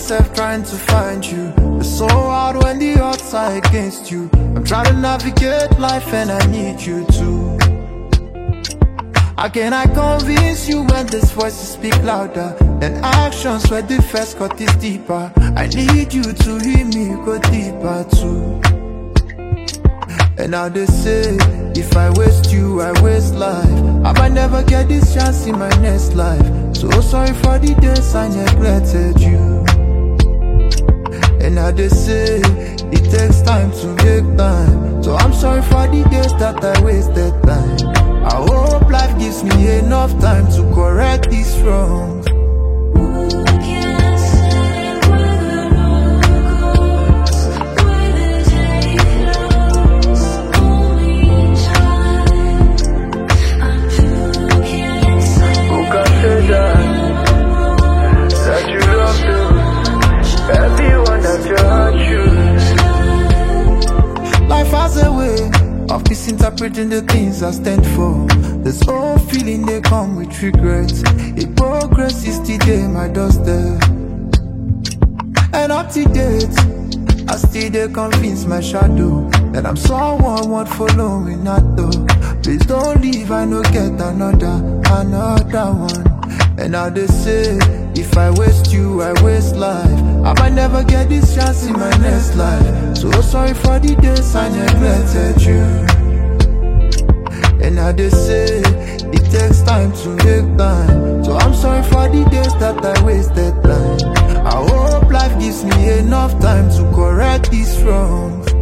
myself trying to find you. It's so hard when the odds are against you. I'm trying to navigate life and I need you too. How can I convince you when these voices speak louder than actions where the first cut is deeper? I need you to hear me go deeper too. And now they say, if I waste you, I waste life. I might never get this chance in my next life. So sorry for the days I neglected you. And now they say, it takes time to make time. So I'm sorry for the days that I wasted time. I hope life gives me enough time to correct these wrongs. Life has a way of misinterpreting the things I stand for. This whole feeling they come with regrets. Hypocrisy still there my doorstep. And up to date, I still they convince my shadow that I'm someone worth following not though. Please don't leave, I no get another one. And now they say, if I waste you, I waste life. I might never get this chance in my next life. So sorry for the days I neglected you. And now they say, it takes time to make time. So I'm sorry for the days that I wasted time. I hope life gives me enough time to correct these wrongs.